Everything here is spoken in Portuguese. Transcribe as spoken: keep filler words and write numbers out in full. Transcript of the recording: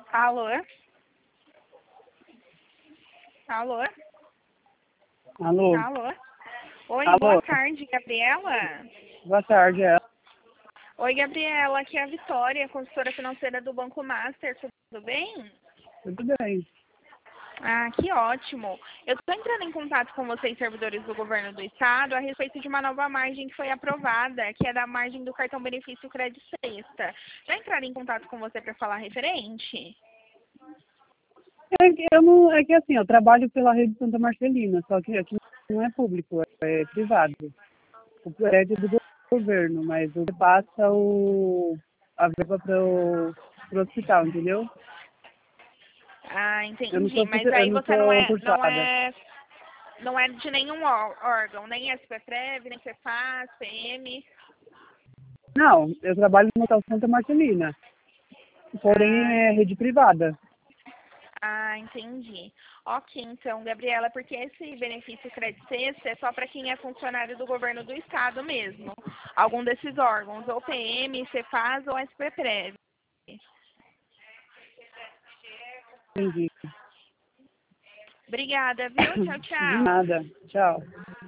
Alô? Alô? Alô? Alô? Oi, boa Alô? tarde, Gabriela. Boa tarde, é. Oi, Gabriela, aqui é a Vitória, consultora financeira do Banco Master, tudo bem? Tudo bem. Ah, que ótimo. Eu estou entrando em contato com vocês, servidores do governo do estado, a respeito de uma nova margem que foi aprovada, que é da margem do cartão benefício Crédito Sexta. Já entraram em contato com você para falar referente? É que, eu não, é que assim, eu trabalho pela rede Santa Marcelina, só que aqui não é público, é privado. O prédio é do governo, mas o passa o, a verba para o hospital, entendeu? Ah, Eu não entendi. sou, Mas eu aí não você não sou é, não cursada. é, não é de nenhum ó- órgão, nem S P Prev, nem Cefaz, P M. Não, eu trabalho no Hotel Santa Marcelina, porém Ah, é rede privada. ah, entendi. Ok, então, Gabriela, porque esse benefício Crédito Sexta é só para quem é funcionário do governo do estado mesmo. Algum desses órgãos, ou P M, Cefaz ou S P Prev. Entendi. Obrigada, viu? Tchau, De tchau. nada. Tchau.